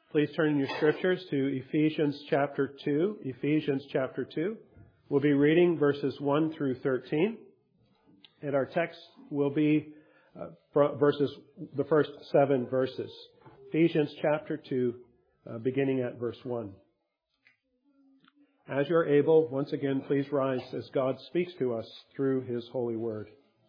Please turn in your scriptures to Ephesians chapter 2. Ephesians chapter 2. We'll be reading verses 1 through 13. And our text will be the first 7 verses. Ephesians chapter 2, beginning at verse 1. As you're able, once again, please rise as God speaks to us through His holy word.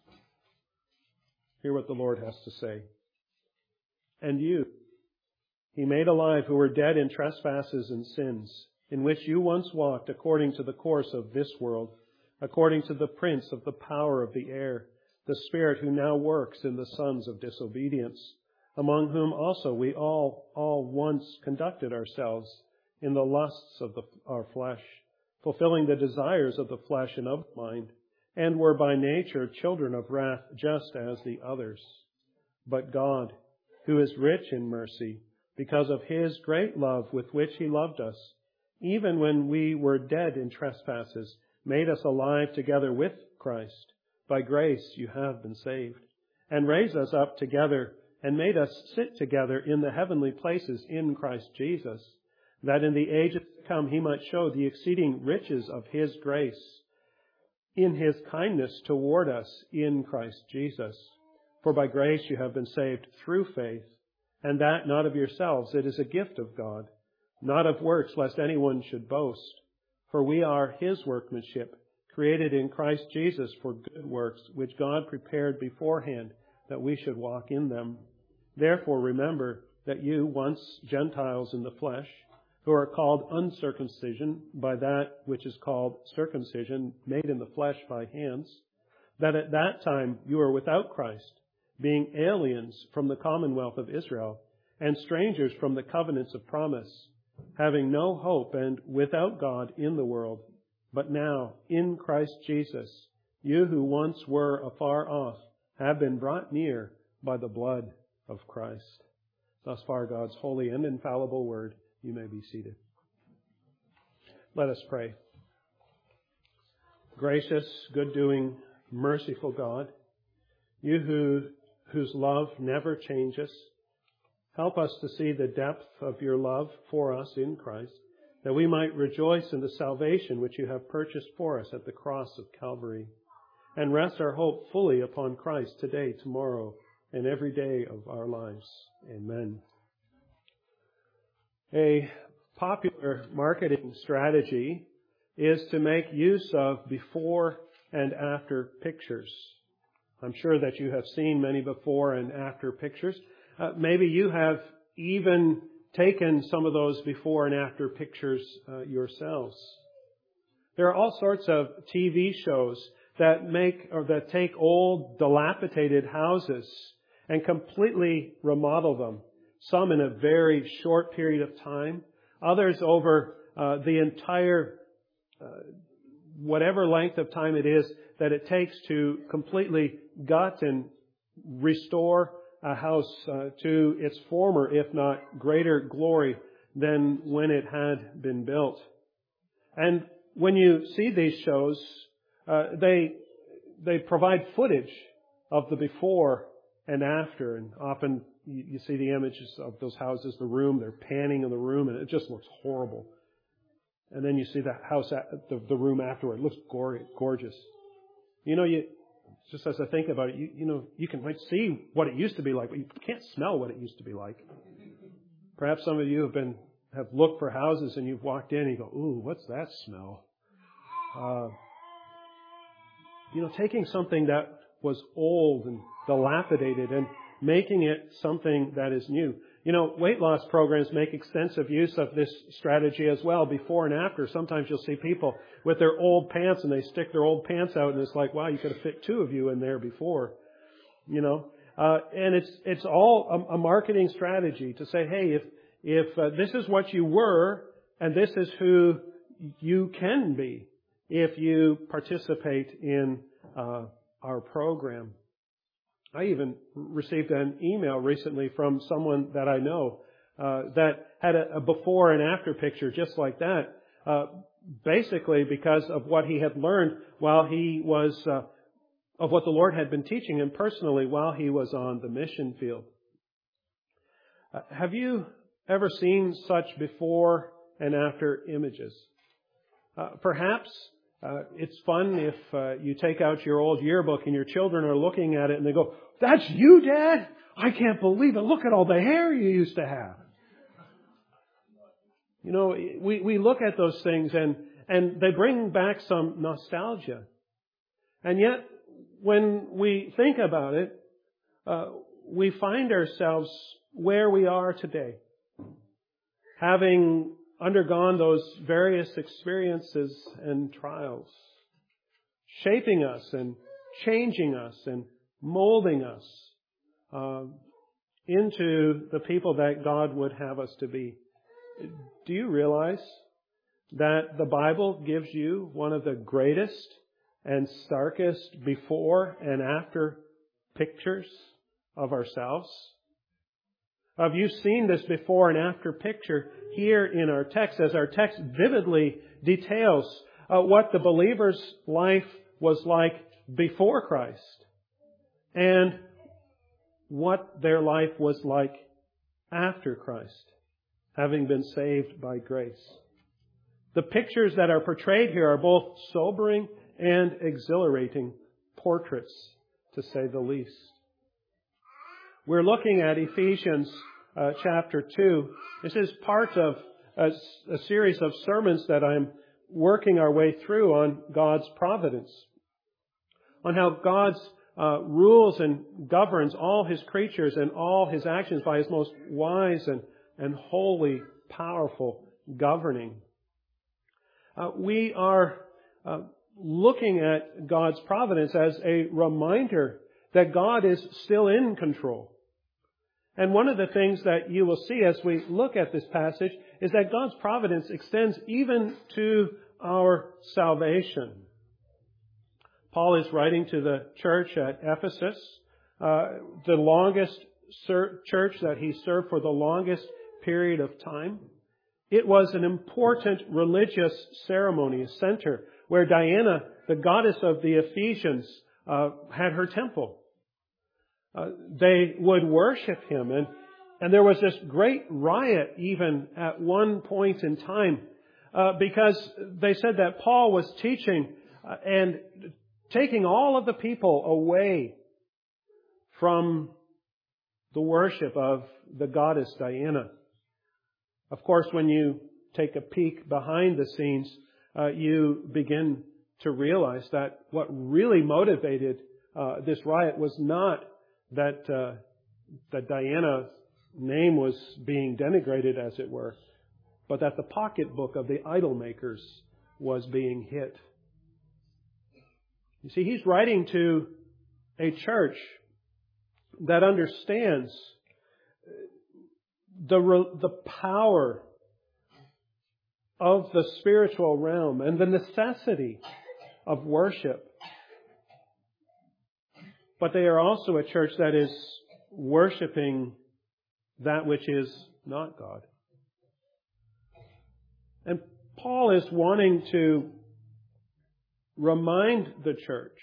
Hear what the Lord has to say. And you, He made alive who were dead in trespasses and sins, in which you once walked according to the course of this world, according to the prince of the power of the air, the spirit who now works in the sons of disobedience, among whom also we all once conducted ourselves in the lusts of our flesh, fulfilling the desires of the flesh and of the mind, and were by nature children of wrath just as the others. But God, who is rich in mercy, because of His great love with which He loved us, even when we were dead in trespasses, made us alive together with Christ. By grace you have been saved, and raised us up together, and made us sit together in the heavenly places in Christ Jesus, that in the ages to come He might show the exceeding riches of His grace in His kindness toward us in Christ Jesus. For by grace you have been saved through faith, and that not of yourselves, it is a gift of God, not of works, lest anyone should boast. For we are His workmanship, created in Christ Jesus for good works, which God prepared beforehand that we should walk in them. Therefore remember that you, once Gentiles in the flesh, who are called uncircumcision by that which is called circumcision, made in the flesh by hands, that at that time you were without Christ, being aliens from the commonwealth of Israel, and strangers from the covenants of promise, having no hope and without God in the world. But now, in Christ Jesus, you who once were afar off have been brought near by the blood of Christ. Thus far, God's holy and infallible word. You may be seated. Let us pray. Gracious, good-doing, merciful God, you whose love never changes, help us to see the depth of your love for us in Christ, that we might rejoice in the salvation which you have purchased for us at the cross of Calvary, and rest our hope fully upon Christ today, tomorrow, and every day of our lives. Amen. A popular marketing strategy is to make use of before and after pictures. I'm sure that you have seen many before and after pictures. Maybe you have even taken some of those before and after pictures yourselves. There are all sorts of TV shows that take old, dilapidated houses and completely remodel them. Some in a very short period of time. Others over the entire, whatever length of time it is that it takes to completely gut and restore a house to its former, if not greater glory than when it had been built. And when you see these shows, they provide footage of the before and after, and often you see the images of those houses, the room, they're panning in the room, and it just looks horrible. And then you see the house, the room afterward. It looks gorgeous. Just as I think about it, you might see what it used to be like, but you can't smell what it used to be like. Perhaps some of you have looked for houses and you've walked in and you go, ooh, what's that smell? Taking something that was old and dilapidated and making it something that is new. Weight loss programs make extensive use of this strategy as well, before and after. Sometimes you'll see people with their old pants and they stick their old pants out and it's like, wow, you could have fit 2 of you in there before. And it's all a marketing strategy to say, hey, if this is what you were and this is who you can be if you participate in our program. I even received an email recently from someone that I know that had a before and after picture just like that, basically because of what he had learned while he was, of what the Lord had been teaching him personally while he was on the mission field. Have you ever seen such before and after images? Perhaps it's fun if you take out your old yearbook and your children are looking at it and they go, "That's you, Dad? I can't believe it. Look at all the hair you used to have." You know, we look at those things and they bring back some nostalgia. And yet, when we think about it, we find ourselves where we are today, having undergone those various experiences and trials, shaping us and changing us and molding us into the people that God would have us to be. Do you realize that the Bible gives you one of the greatest and starkest before and after pictures of ourselves? Have you seen this before and after picture here in our text, as our text vividly details what the believer's life was like before Christ and what their life was like after Christ, having been saved by grace. The pictures that are portrayed here are both sobering and exhilarating portraits, to say the least. We're looking at Ephesians chapter 2. This is part of a series of sermons that I'm working our way through on God's providence, on how God's rules and governs all His creatures and all His actions by His most wise and holy, powerful governing. We are looking at God's providence as a reminder that God is still in control. And one of the things that you will see as we look at this passage is that God's providence extends even to our salvation. Paul is writing to the church at Ephesus, the longest church that he served for the longest period of time. It was an important religious ceremony, a center, where Diana, the goddess of the Ephesians, had her temple. They would worship him, and there was this great riot even at one point in time because they said that Paul was teaching and taking all of the people away from the worship of the goddess Diana. Of course, when you take a peek behind the scenes, you begin to realize that what really motivated this riot was not that Diana's name was being denigrated, as it were, but that the pocketbook of the idol makers was being hit. You see, he's writing to a church that understands the power of the spiritual realm and the necessity of worship. But they are also a church that is worshiping that which is not God. And Paul is wanting to remind the church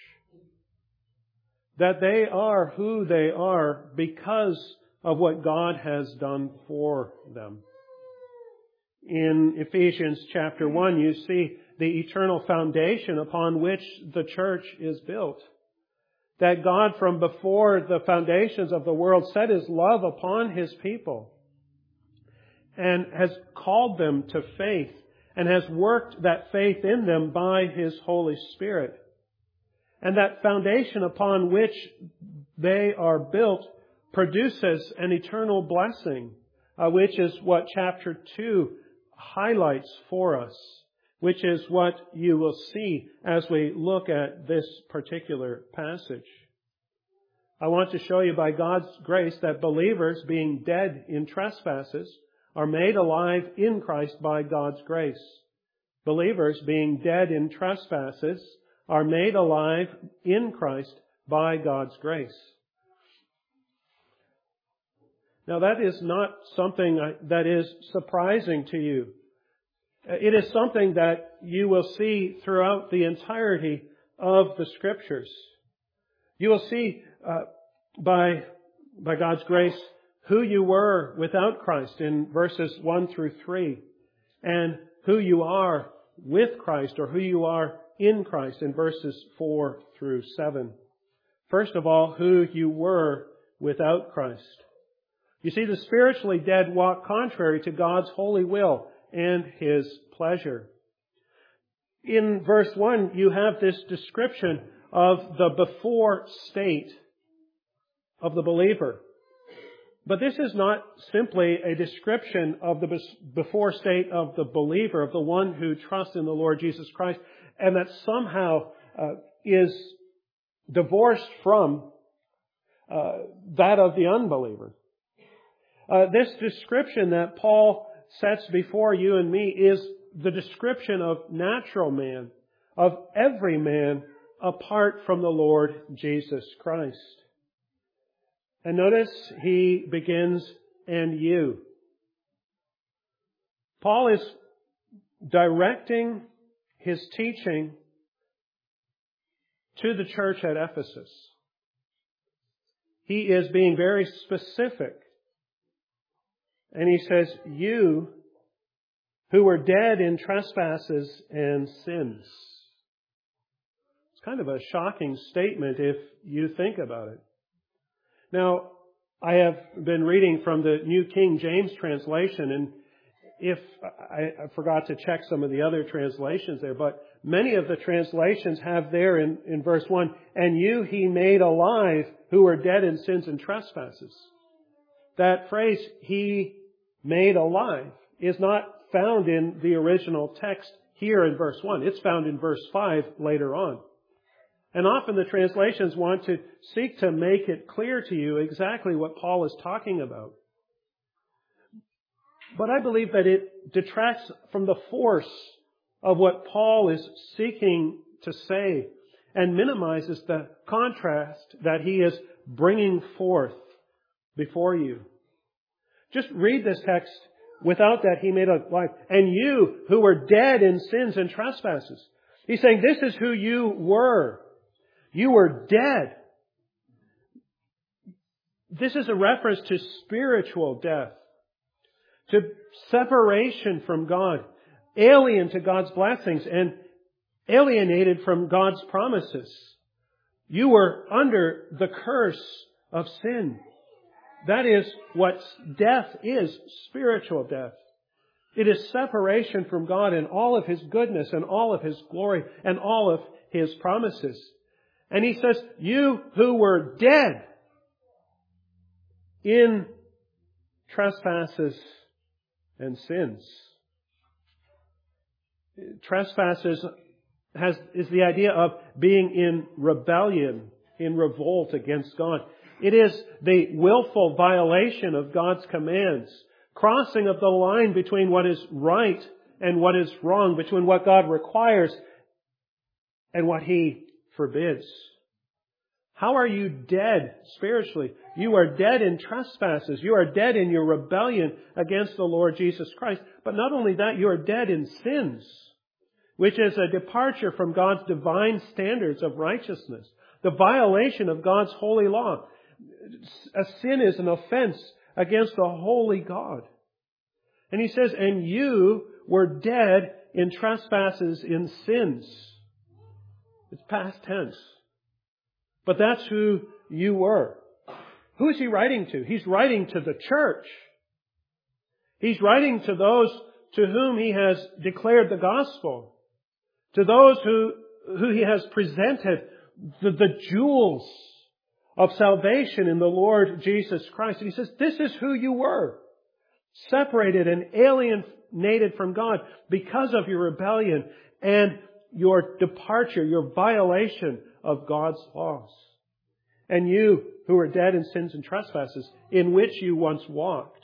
that they are who they are because of what God has done for them. In Ephesians chapter 1, you see the eternal foundation upon which the church is built. That God, from before the foundations of the world, set His love upon His people and has called them to faith and has worked that faith in them by His Holy Spirit. And that foundation upon which they are built produces an eternal blessing, which is what chapter 2 highlights for us, which is what you will see as we look at this particular passage. I want to show you by God's grace that believers, being dead in trespasses, are made alive in Christ by God's grace. Believers, being dead in trespasses, are made alive in Christ by God's grace. Now, that is not something that is surprising to you. It is something that you will see throughout the entirety of the Scriptures. You will see by God's grace who you were without Christ in verses 1 through 3, and who you are with Christ, or who you are in Christ in verses 4 through 7. First of all, who you were without Christ. You see, the spiritually dead walk contrary to God's holy will and His pleasure. In verse 1, you have this description of the before state of the believer. But this is not simply a description of the before state of the believer, of the one who trusts in the Lord Jesus Christ, and that somehow is divorced from that of the unbeliever. This description that Paul sets before you and me is the description of natural man, of every man apart from the Lord Jesus Christ. And notice he begins, and you. Paul is directing his teaching to the church at Ephesus. He is being very specific. And he says, you who were dead in trespasses and sins. It's kind of a shocking statement if you think about it. Now, I have been reading from the New King James translation, and if I forgot to check some of the other translations there, but many of the translations have there in verse 1, and you He made alive who were dead in sins and trespasses. That phrase, He made alive, is not found in the original text here in verse 1. It's found in verse 5 later on. And often the translations want to seek to make it clear to you exactly what Paul is talking about. But I believe that it detracts from the force of what Paul is seeking to say and minimizes the contrast that he is bringing forth before you. Just read this text without that He made alive. And you who were dead in sins and trespasses. He's saying this is who you were. You were dead. This is a reference to spiritual death, to separation from God, alien to God's blessings, and alienated from God's promises. You were under the curse of sin. That is what death is, spiritual death. It is separation from God and all of His goodness and all of His glory and all of His promises. And he says, you who were dead in trespasses and sins. Trespasses is the idea of being in rebellion, in revolt against God. It is the willful violation of God's commands, crossing of the line between what is right and what is wrong, between what God requires and what He forbids. How are you dead spiritually? You are dead in trespasses. You are dead in your rebellion against the Lord Jesus Christ. But not only that, you are dead in sins, which is a departure from God's divine standards of righteousness, the violation of God's holy law. A sin is an offense against the holy God. And he says, and you were dead in trespasses, in sins. It's past tense. But that's who you were. Who is he writing to? He's writing to the church. He's writing to those to whom he has declared the gospel. To those who he has presented the jewels of salvation in the Lord Jesus Christ. And he says, this is who you were. Separated and alienated from God because of your rebellion and your departure, your violation of God's laws. And you who were dead in sins and trespasses, in which you once walked.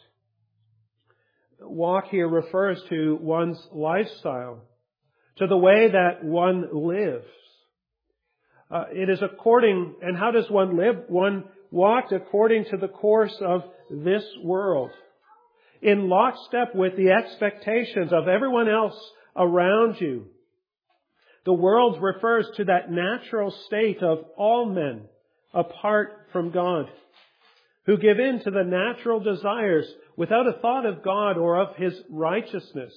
Walk here refers to one's lifestyle, to the way that one lives. It is according, and how does one live? One walked according to the course of this world, in lockstep with the expectations of everyone else around you. The world refers to that natural state of all men apart from God. who give in to the natural desires without a thought of God or of His righteousness,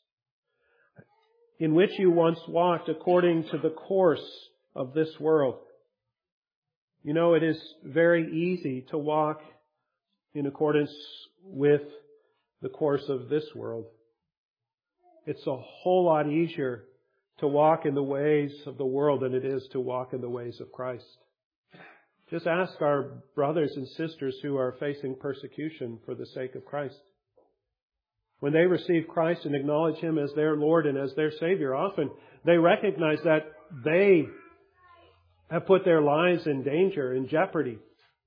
in which you once walked according to the course of this world. You know, it is very easy to walk in accordance with the course of this world. It's a whole lot easier to walk in the ways of the world than it is to walk in the ways of Christ. Just ask our brothers and sisters who are facing persecution for the sake of Christ. When they receive Christ and acknowledge Him as their Lord and as their Savior, often they recognize that they have put their lives in danger, in jeopardy,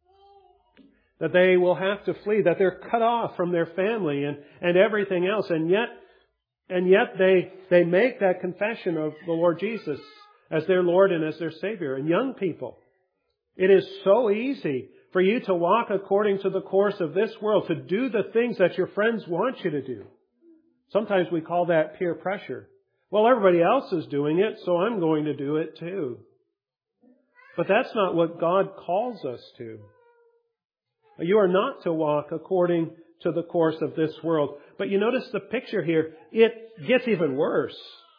that they will have to flee, that they're cut off from their family and everything else. And yet they make that confession of the Lord Jesus as their Lord and as their Savior. And young people, it is so easy for you to walk according to the course of this world, to do the things that your friends want you to do. Sometimes we call that peer pressure. Well, everybody else is doing it, so I'm going to do it too. But that's not what God calls us to. You are not to walk according to the course of this world. But you notice the picture here, it gets even worse.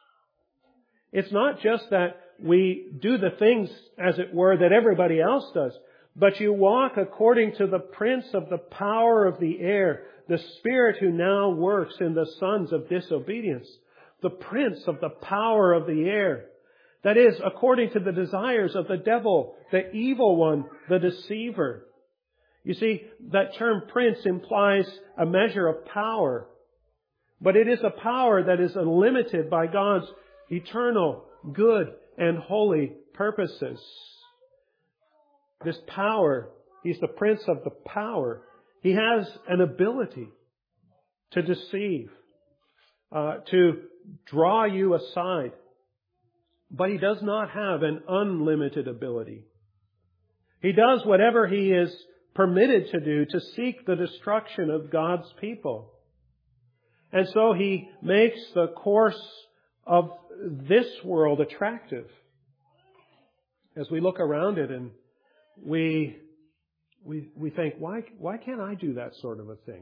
It's not just that we do the things, as it were, that everybody else does, but you walk according to the prince of the power of the air, the spirit who now works in the sons of disobedience. The prince of the power of the air. That is, according to the desires of the devil, the evil one, the deceiver. You see, that term prince implies a measure of power. But it is a power that is unlimited by God's eternal, good, and holy purposes. This power, He's the prince of the power. He has an ability to deceive, to draw you aside. But He does not have an unlimited ability. He does whatever He is permitted to do to seek the destruction of God's people. And so He makes the course of this world attractive. As we look around it and we think, why can't I do that sort of a thing?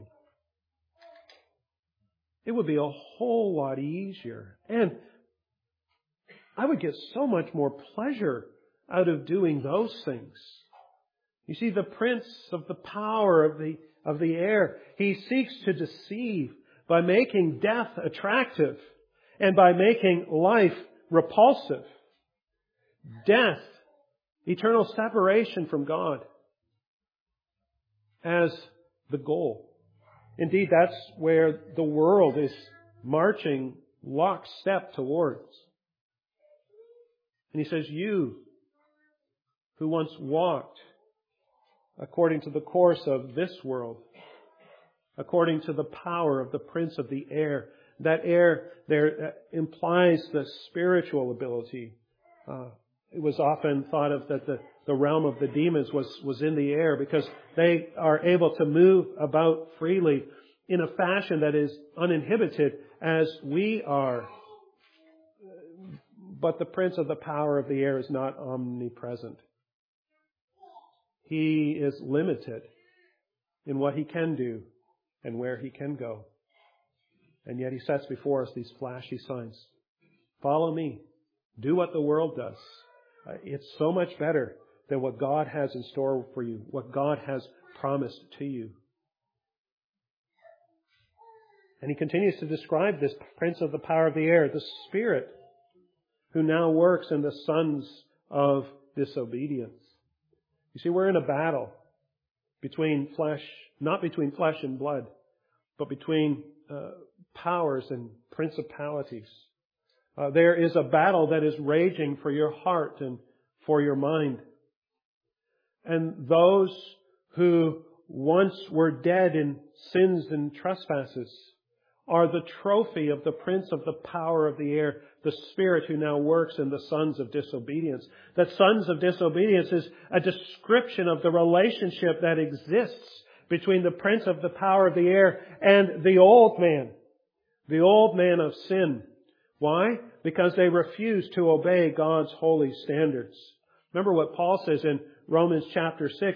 It would be a whole lot easier. And I would get so much more pleasure out of doing those things. You see, the prince of the power of the air, he seeks to deceive by making death attractive and by making life repulsive. Death, eternal separation from God, as the goal. Indeed, that's where the world is marching lockstep towards. And He says, you who once walked according to the course of this world, according to the power of the prince of the air. That air there implies the spiritual ability. It was often thought of that the realm of the demons was in the air because they are able to move about freely in a fashion that is uninhibited as we are. But the prince of the power of the air is not omnipresent. He is limited in what he can do and where he can go. And yet He sets before us these flashy signs. Follow me. Do what the world does. It's so much better than what God has in store for you, what God has promised to you. And He continues to describe this prince of the power of the air, the Spirit, who now works in the sons of disobedience. You see, we're in a battle between flesh, not between flesh and blood, but between powers and principalities. There is a battle that is raging for your heart and for your mind. And those who once were dead in sins and trespasses are the trophy of the prince of the power of the air, the Spirit who now works in the sons of disobedience. That sons of disobedience is a description of the relationship that exists between the prince of the power of the air and the old man of sin. Why? Because they refuse to obey God's holy standards. Remember what Paul says in Romans chapter 6.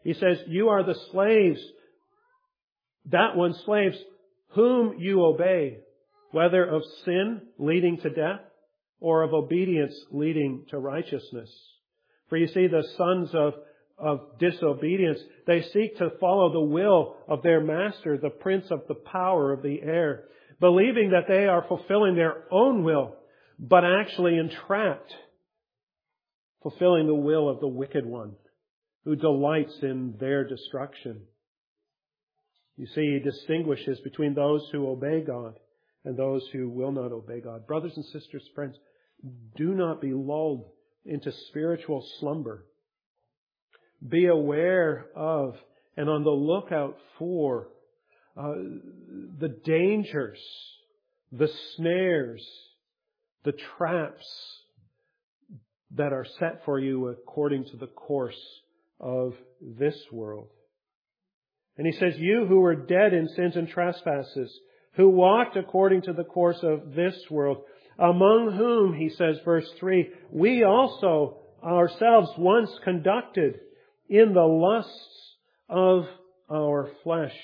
He says, you are the slaves, that one slaves, whom you obey, whether of sin leading to death or of obedience leading to righteousness. For you see, the sons of disobedience, they seek to follow the will of their master, the prince of the power of the air, believing that they are fulfilling their own will, but actually entrapped, fulfilling the will of the wicked one, who delights in their destruction. You see, He distinguishes between those who obey God and those who will not obey God. Brothers and sisters, friends, do not be lulled into spiritual slumber. Be aware of and on the lookout for the dangers, the snares, the traps that are set for you according to the course of this world. And He says, you who were dead in sins and trespasses, who walked according to the course of this world, among whom, He says, verse 3, we also ourselves once conducted in the lusts of our flesh.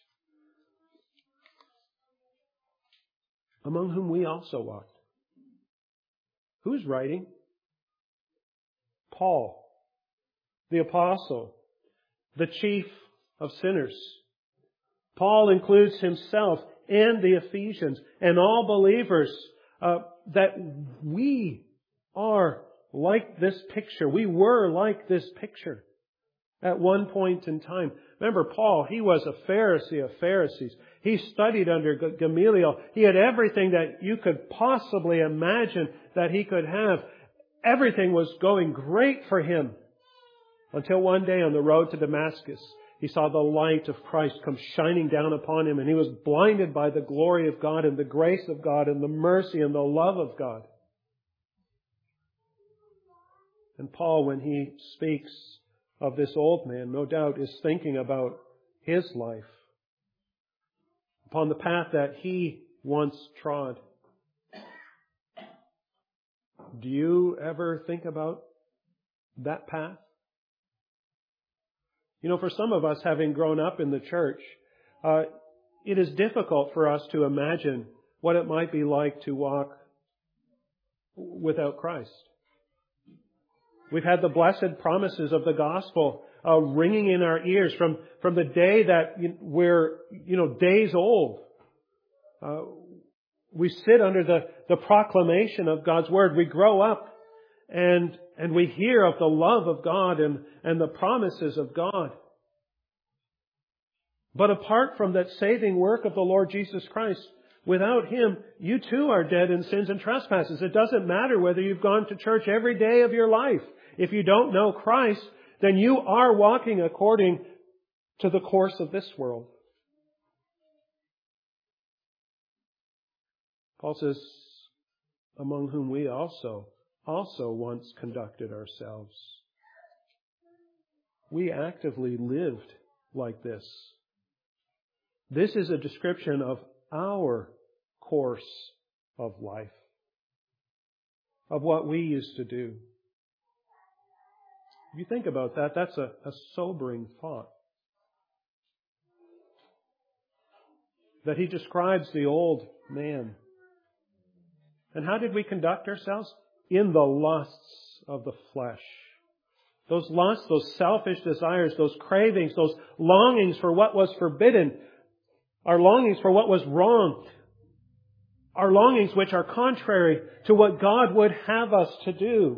Among whom we also walked. Who's writing? Paul, the apostle, the chief of sinners. Paul includes himself and the Ephesians and all believers that we are like this picture. We were like this picture at one point in time. Remember, Paul, he was a Pharisee of Pharisees. He studied under Gamaliel. He had everything that you could possibly imagine that he could have. Everything was going great for him until one day on the road to Damascus, he saw the light of Christ come shining down upon him, and he was blinded by the glory of God and the grace of God and the mercy and the love of God. And Paul, when he speaks of this old man, no doubt is thinking about his life upon the path that he once trod. Do you ever think about that path? You know, for some of us, having grown up in the church, it is difficult for us to imagine what it might be like to walk without Christ. We've had the blessed promises of the gospel ringing in our ears from the day that we're, days old. We sit under the proclamation of God's Word. We grow up and we hear of the love of God and the promises of God. But apart from that saving work of the Lord Jesus Christ, without Him, you too are dead in sins and trespasses. It doesn't matter whether you've gone to church every day of your life. If you don't know Christ, then you are walking according to the course of this world. Paul says, among whom we also once conducted ourselves. We actively lived like this. This is a description of our course of life, of what we used to do. If you think about that, that's a sobering thought. That he describes the old man. And how did we conduct ourselves? In the lusts of the flesh. Those lusts, those selfish desires, those cravings, those longings for what was forbidden, our longings for what was wrong, our longings which are contrary to what God would have us to do.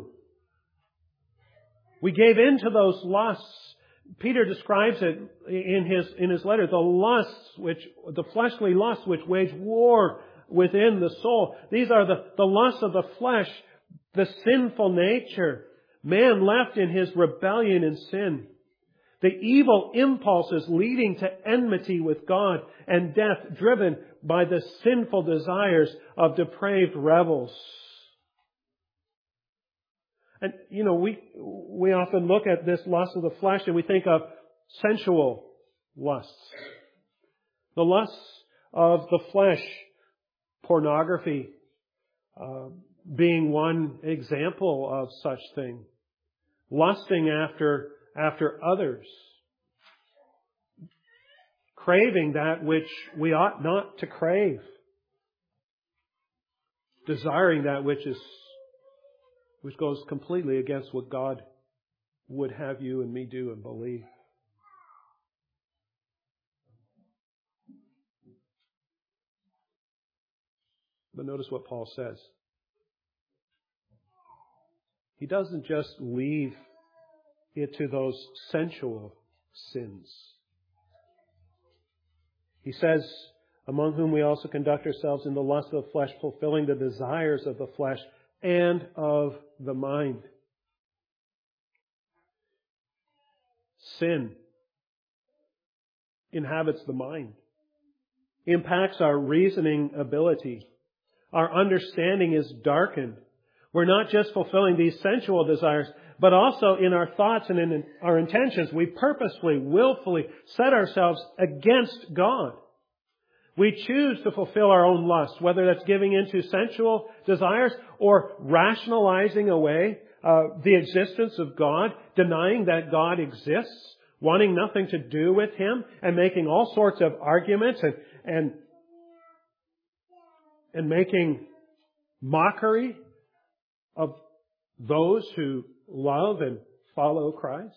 We gave in to those lusts. Peter describes it in his letter, the fleshly lusts which wage war within the soul. These are the lusts of the flesh, the sinful nature, man left in his rebellion and sin. The evil impulses leading to enmity with God and death driven by the sinful desires of depraved rebels. And, we often look at this lust of the flesh and we think of sensual lusts. The lusts of the flesh, pornography being one example of such thing. Lusting after others. craving that which we ought not to crave. Desiring that which goes completely against what God would have you and me do and believe. But notice what Paul says. He doesn't just leave it to those sensual sins. He says, among whom we also conduct ourselves in the lust of the flesh, fulfilling the desires of the flesh and of the mind. Sin inhabits the mind, impacts our reasoning ability. Our understanding is darkened. We're not just fulfilling these sensual desires, but also in our thoughts and in our intentions, we purposefully, willfully set ourselves against God. We choose to fulfill our own lusts, whether that's giving into sensual desires or rationalizing away the existence of God, denying that God exists, wanting nothing to do with Him, and making all sorts of arguments and making mockery of those who love and follow Christ.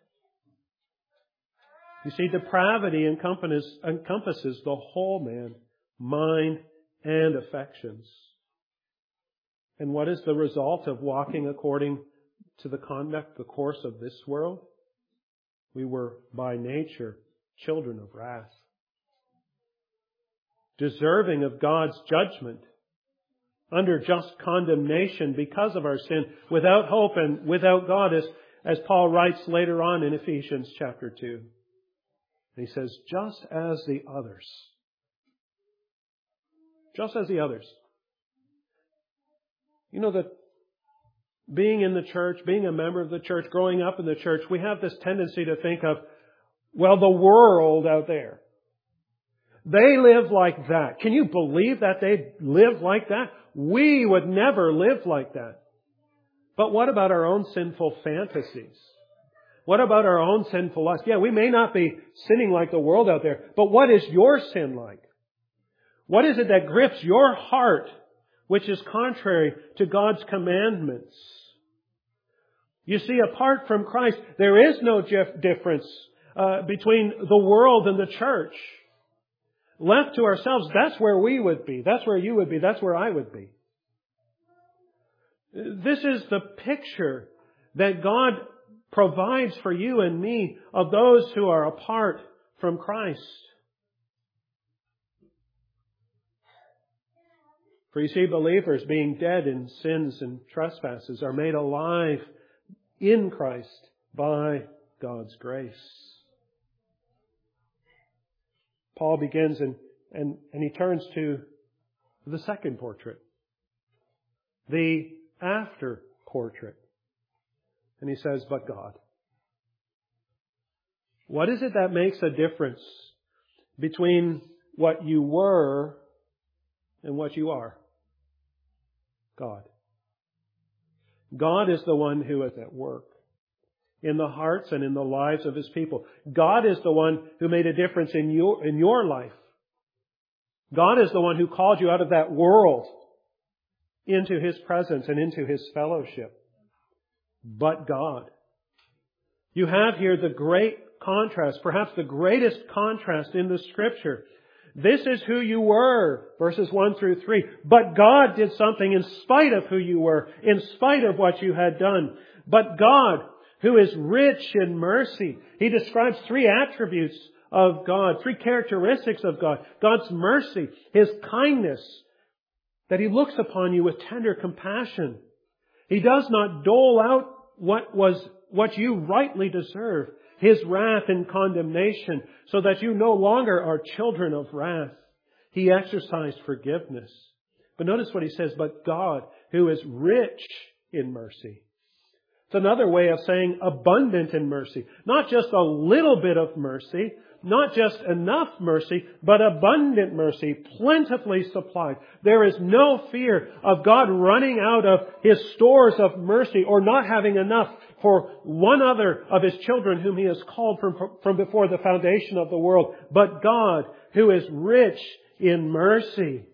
You see, depravity encompasses the whole man, mind and affections. And what is the result of walking according to the conduct, the course of this world? We were by nature children of wrath, deserving of God's judgment, under just condemnation because of our sin, without hope and without God, as Paul writes later on in Ephesians chapter 2. And he says, just as the others. Just as the others. You know that being in the church, being a member of the church, growing up in the church, we have this tendency to think of, well, the world out there. They live like that. Can you believe that they live like that? We would never live like that. But what about our own sinful fantasies? What about our own sinful lust? Yeah, we may not be sinning like the world out there, but what is your sin like? What is it that grips your heart, which is contrary to God's commandments? You see, apart from Christ, there is no difference between the world and the church. Left to ourselves, that's where we would be. That's where you would be. That's where I would be. This is the picture that God provides for you and me of those who are apart from Christ. For you see, believers being dead in sins and trespasses are made alive in Christ by God's grace. Paul begins and he turns to the second portrait, the after portrait. And he says, but God. What is it that makes a difference between what you were and what you are? God. God is the one who is at work in the hearts and in the lives of His people. God is the one who made a difference in your life. God is the one who called you out of that world into His presence and into His fellowship. But God. You have here the great contrast, perhaps the greatest contrast in the Scripture. This is who you were, verses 1 through 3. But God did something in spite of who you were, in spite of what you had done. But God, who is rich in mercy. He describes three attributes of God, three characteristics of God. God's mercy, His kindness, that He looks upon you with tender compassion. He does not dole out what you rightly deserve. His wrath and condemnation, so that you no longer are children of wrath. He exercised forgiveness. But notice what He says, but God, who is rich in mercy. It's another way of saying abundant in mercy. Not just a little bit of mercy, not just enough mercy, but abundant mercy, plentifully supplied. There is no fear of God running out of His stores of mercy or not having enough for one other of His children whom He has called from before the foundation of the world, but God, who is rich in mercy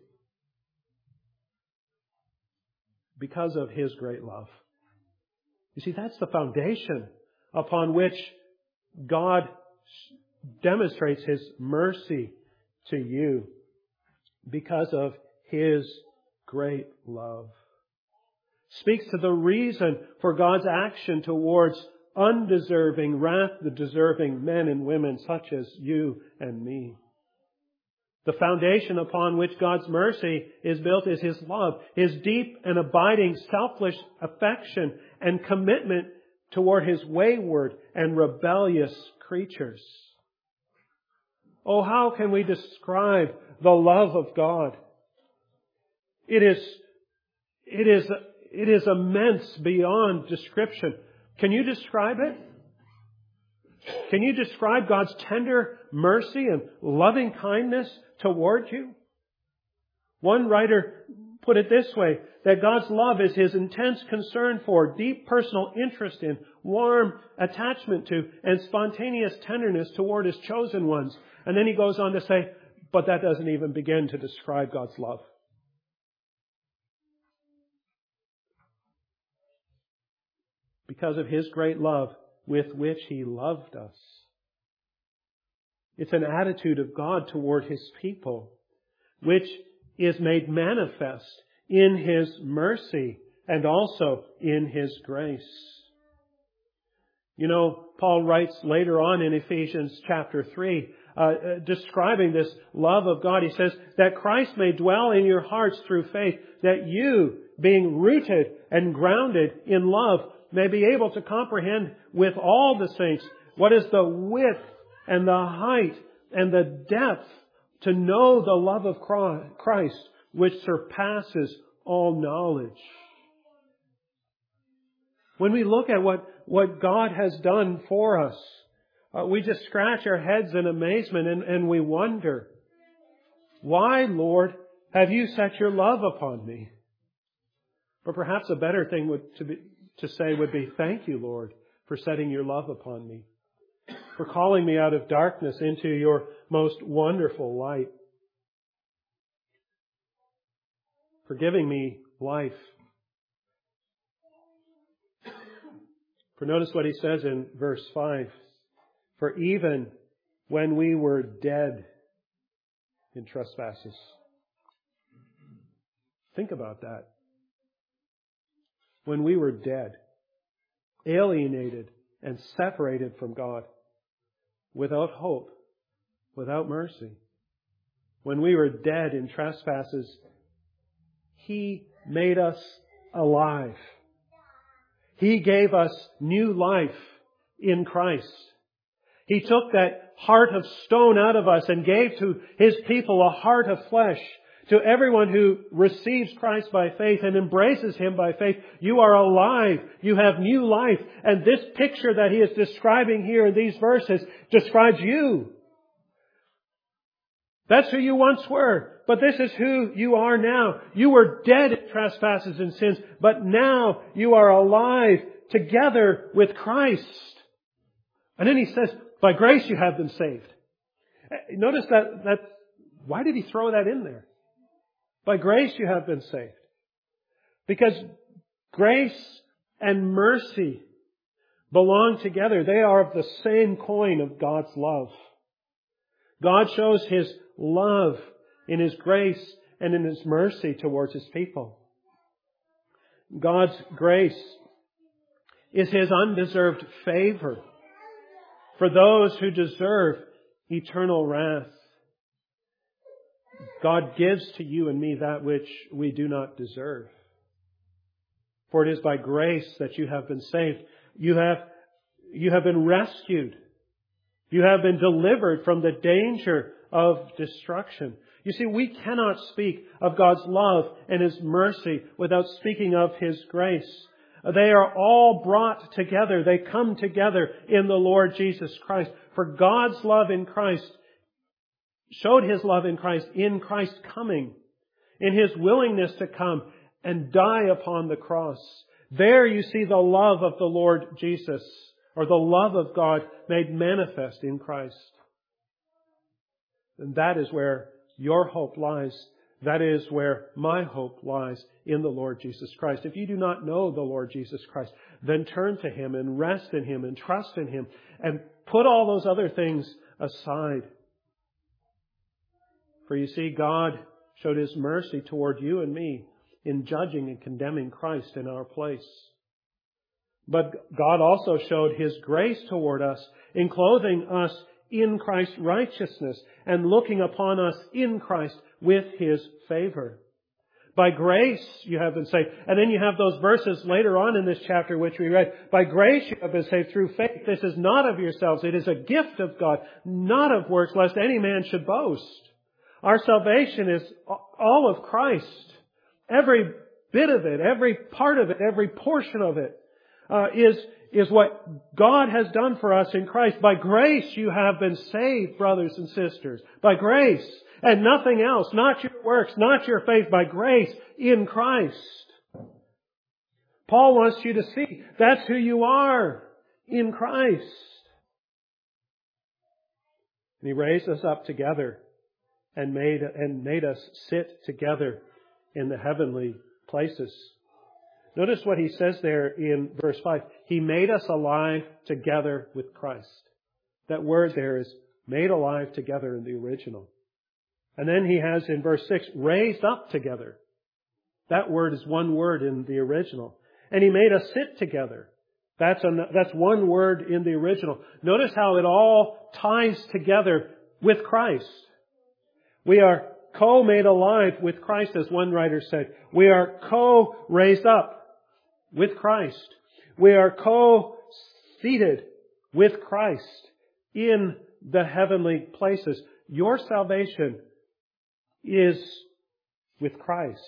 because of His great love. You see, that's the foundation upon which God demonstrates His mercy to you, because of His great love. Speaks to the reason for God's action towards undeserving, wrath-deserving men and women such as you and me. The foundation upon which God's mercy is built is His love, His deep and abiding selfless affection and commitment toward His wayward and rebellious creatures. Oh, how can we describe the love of God? It is immense beyond description. Can you describe it? Can you describe God's tender mercy and loving kindness toward you? One writer put it this way, that God's love is His intense concern for, deep personal interest in, warm attachment to, and spontaneous tenderness toward His chosen ones. And then he goes on to say, but that doesn't even begin to describe God's love. Because of His great love with which He loved us. It's an attitude of God toward His people, which is made manifest in His mercy and also in His grace. You know, Paul writes later on in Ephesians chapter 3, describing this love of God. He says, that Christ may dwell in your hearts through faith, that you, being rooted and grounded in love, may be able to comprehend with all the saints what is the width and the height and the depth, to know the love of Christ, which surpasses all knowledge. When we look at what God has done for us, we just scratch our heads in amazement and we wonder, why, Lord, have you set your love upon me? But perhaps a better thing to say would be, thank you, Lord, for setting your love upon me, for calling me out of darkness into your most wonderful light, for giving me life. For notice what he says in verse 5. For even when we were dead in trespasses. Think about that. When we were dead, alienated and separated from God, without hope, without mercy. When we were dead in trespasses, He made us alive. He gave us new life in Christ. He took that heart of stone out of us and gave to His people a heart of flesh. To everyone who receives Christ by faith and embraces Him by faith, you are alive. You have new life. And this picture that he is describing here in these verses describes you. That's who you once were. But this is who you are now. You were dead in trespasses and sins, but now you are alive together with Christ. And then he says, by grace you have been saved. Notice that why did he throw that in there? By grace you have been saved. Because grace and mercy belong together. They are of the same coin of God's love. God shows His love in His grace and in His mercy towards His people. God's grace is His undeserved favor for those who deserve eternal wrath. God gives to you and me that which we do not deserve. For it is by grace that you have been saved. You have been rescued. You have been delivered from the danger of destruction. You see, we cannot speak of God's love and His mercy without speaking of His grace. They are all brought together. They come together in the Lord Jesus Christ. For God's love in Christ showed His love in Christ coming, in His willingness to come and die upon the cross. There you see the love of the Lord Jesus, or the love of God made manifest in Christ. And that is where your hope lies. That is where my hope lies, in the Lord Jesus Christ. If you do not know the Lord Jesus Christ, then turn to Him and rest in Him and trust in Him and put all those other things aside. For you see, God showed His mercy toward you and me in judging and condemning Christ in our place. But God also showed His grace toward us in clothing us in Christ's righteousness and looking upon us in Christ with His favor. By grace you have been saved. And then you have those verses later on in this chapter which we read. By grace you have been saved through faith. This is not of yourselves. It is a gift of God, not of works, lest any man should boast. Our salvation is all of Christ. Every bit of it, every part of it, every portion of it is what God has done for us in Christ. By grace you have been saved, brothers and sisters. By grace. And nothing else. Not your works, not your faith. By grace in Christ. Paul wants you to see that's who you are in Christ. And He raised us up together and made us sit together in the heavenly places. Notice what he says there in verse 5. He made us alive together with Christ. That word there is made alive together in the original. And then he has in verse 6, raised up together. That word is one word in the original. And He made us sit together. That's one word in the original. Notice how it all ties together with Christ. We are co-made alive with Christ, as one writer said. We are co-raised up with Christ. We are co-seated with Christ in the heavenly places. Your salvation is with Christ.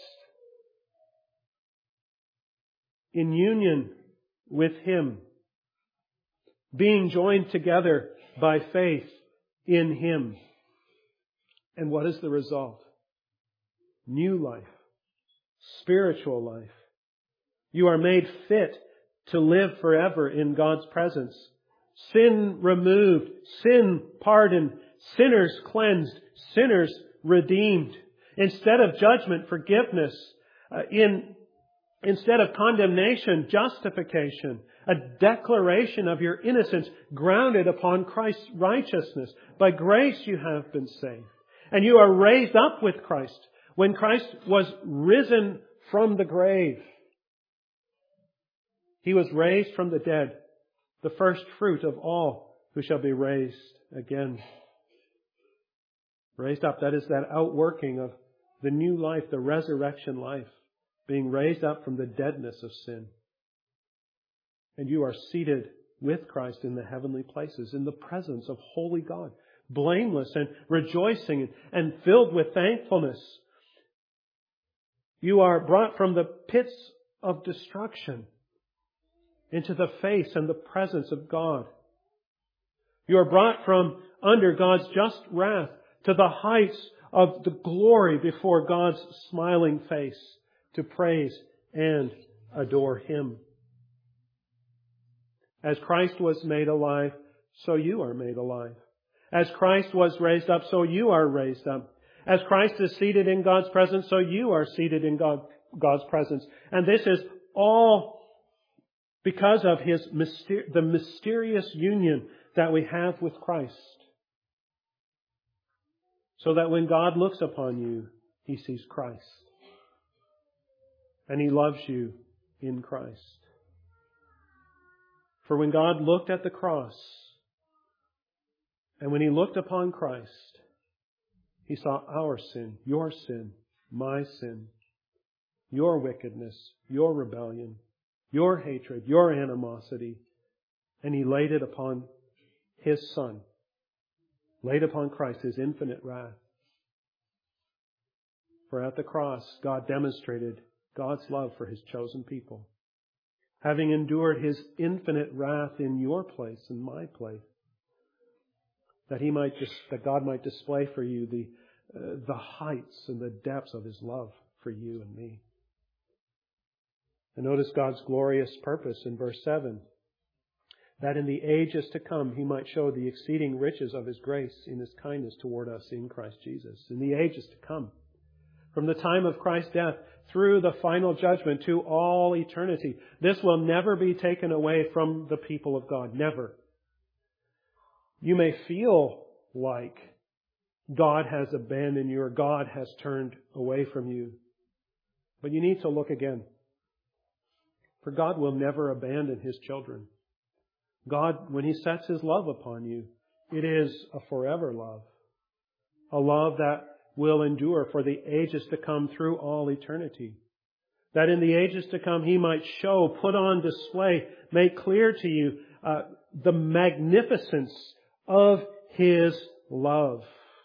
In union with Him. Being joined together by faith in Him. And what is the result? New life. Spiritual life. You are made fit to live forever in God's presence. Sin removed, sin pardoned, sinners cleansed, sinners redeemed. Instead of judgment, forgiveness. Instead of condemnation, justification. A declaration of your innocence grounded upon Christ's righteousness. By grace you have been saved. And you are raised up with Christ. When Christ was risen from the grave, He was raised from the dead, the first fruit of all who shall be raised again. Raised up, that is that outworking of the new life, the resurrection life, being raised up from the deadness of sin. And you are seated with Christ in the heavenly places, in the presence of holy God, blameless and rejoicing and filled with thankfulness. You are brought from the pits of destruction into the face and the presence of God. You are brought from under God's just wrath to the heights of the glory before God's smiling face to praise and adore Him. As Christ was made alive, so you are made alive. As Christ was raised up, so you are raised up. As Christ is seated in God's presence, so you are seated in God's presence. And this is all because of the mysterious union that we have with Christ. So that when God looks upon you, He sees Christ. And He loves you in Christ. For when God looked at the cross, and when He looked upon Christ, He saw our sin, my sin, your wickedness, your rebellion, your hatred, your animosity, and He laid it upon His Son, laid upon Christ His infinite wrath. For at the cross, God demonstrated God's love for His chosen people. having endured His infinite wrath in your place and my place, that God might display for you the heights and the depths of His love for you and me. And notice God's glorious purpose in verse 7, that in the ages to come He might show the exceeding riches of His grace in His kindness toward us in Christ Jesus. In the ages to come. From the time of Christ's death through the final judgment to all eternity. This will never be taken away from the people of God. Never. You may feel like God has abandoned you or God has turned away from you. But you need to look again. For God will never abandon His children. God, when He sets His love upon you, it is a forever love. A love that will endure for the ages to come through all eternity. That in the ages to come He might show, put on display, make clear to you the magnificence of His love.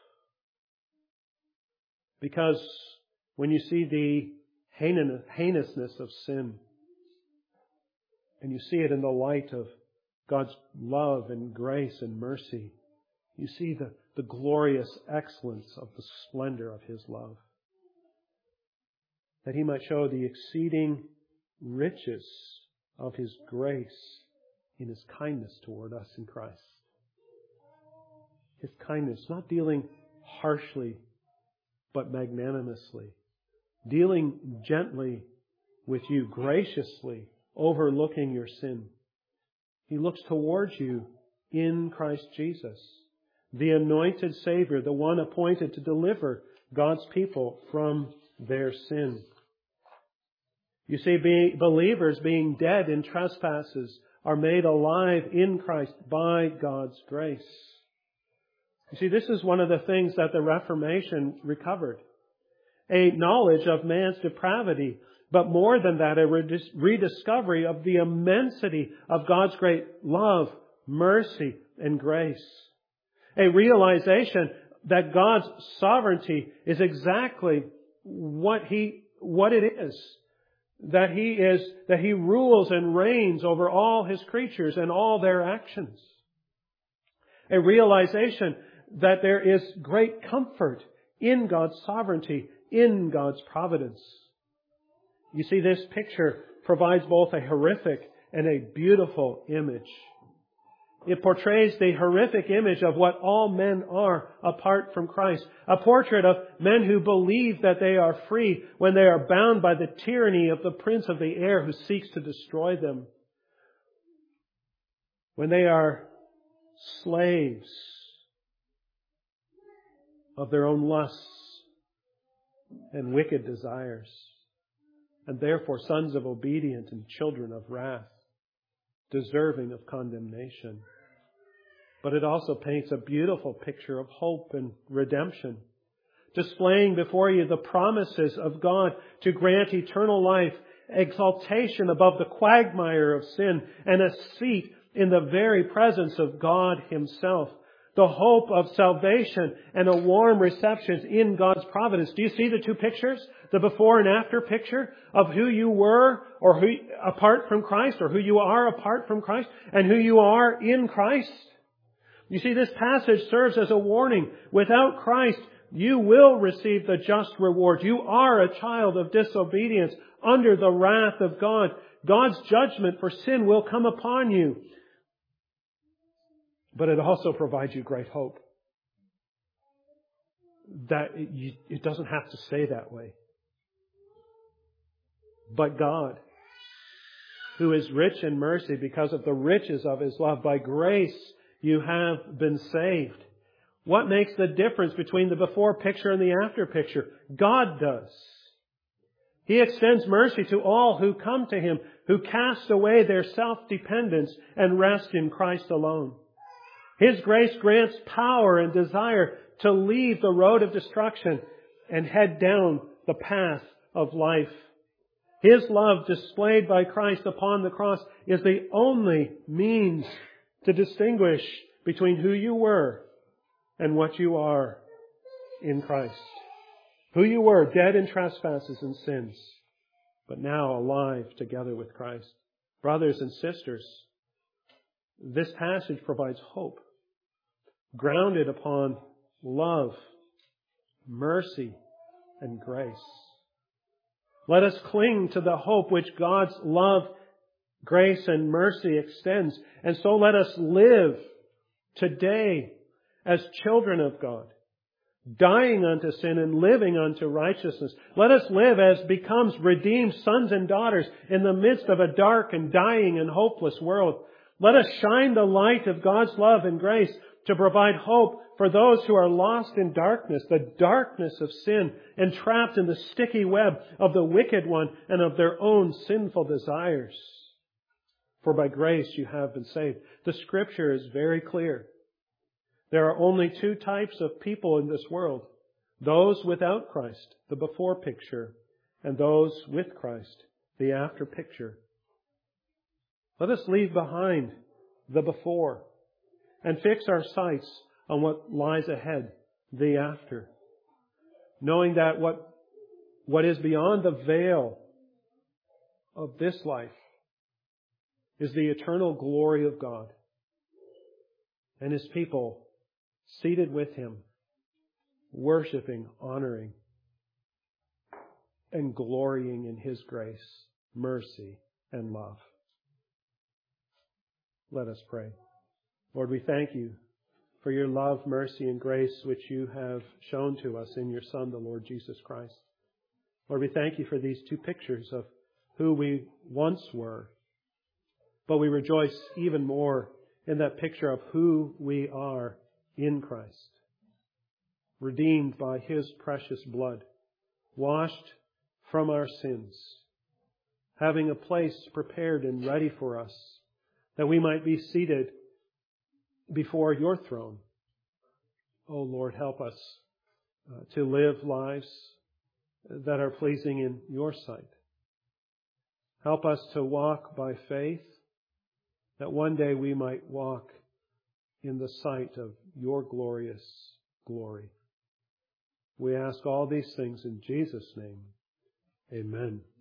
Because when you see the heinousness of sin, and you see it in the light of God's love and grace and mercy, you see the glorious excellence of the splendor of His love. That He might show the exceeding riches of His grace in His kindness toward us in Christ. His kindness, not dealing harshly, but magnanimously. Dealing gently with you, graciously, overlooking your sin. He looks towards you in Christ Jesus, the anointed Savior, the one appointed to deliver God's people from their sin. You see, believers being dead in trespasses are made alive in Christ by God's grace. You see, this is one of the things that the Reformation recovered. A knowledge of man's depravity, but more than that, a rediscovery of the immensity of God's great love, mercy, and grace. A realization that God's sovereignty is exactly what it is. That He rules and reigns over all His creatures and all their actions. A realization that there is great comfort in God's sovereignty, in God's providence. You see, this picture provides both a horrific and a beautiful image. It portrays the horrific image of what all men are apart from Christ. A portrait of men who believe that they are free when they are bound by the tyranny of the prince of the air who seeks to destroy them. When they are slaves of their own lusts and wicked desires, and therefore sons of obedience and children of wrath, deserving of condemnation. But it also paints a beautiful picture of hope and redemption, displaying before you the promises of God to grant eternal life, exaltation above the quagmire of sin, and a seat in the very presence of God Himself. The hope of salvation and a warm reception in God's providence. Do you see the two pictures? The before and after picture of who you were or who apart from Christ, or who you are apart from Christ, and who you are in Christ. You see, this passage serves as a warning. Without Christ, you will receive the just reward. You are a child of disobedience under the wrath of God. God's judgment for sin will come upon you. But it also provides you great hope. That it doesn't have to stay that way. But God, who is rich in mercy because of the riches of His love, by grace you have been saved. What makes the difference between the before picture and the after picture? God does. He extends mercy to all who come to Him, who cast away their self-dependence and rest in Christ alone. His grace grants power and desire to leave the road of destruction and head down the path of life. His love displayed by Christ upon the cross is the only means to distinguish between who you were and what you are in Christ. Who you were, dead in trespasses and sins, but now alive together with Christ. Brothers and sisters, this passage provides hope, grounded upon love, mercy, and grace. Let us cling to the hope which God's love, grace, and mercy extends. And so let us live today as children of God, dying unto sin and living unto righteousness. Let us live as becomes redeemed sons and daughters in the midst of a dark and dying and hopeless world. Let us shine the light of God's love and grace to provide hope for those who are lost in darkness, the darkness of sin, entrapped in the sticky web of the wicked one and of their own sinful desires. For by grace you have been saved. The Scripture is very clear. There are only two types of people in this world. Those without Christ, the before picture, and those with Christ, the after picture. Let us leave behind the before and fix our sights on what lies ahead, the after. Knowing that what is beyond the veil of this life is the eternal glory of God and His people seated with Him, worshiping, honoring, and glorying in His grace, mercy, and love. Let us pray. Lord, we thank You for Your love, mercy, and grace which You have shown to us in Your Son, the Lord Jesus Christ. Lord, we thank You for these two pictures of who we once were, but we rejoice even more in that picture of who we are in Christ, redeemed by His precious blood, washed from our sins, having a place prepared and ready for us, that we might be seated before Your throne. Oh Lord, help us to live lives that are pleasing in Your sight. Help us to walk by faith, that one day we might walk in the sight of Your glorious glory. We ask all these things in Jesus' name. Amen.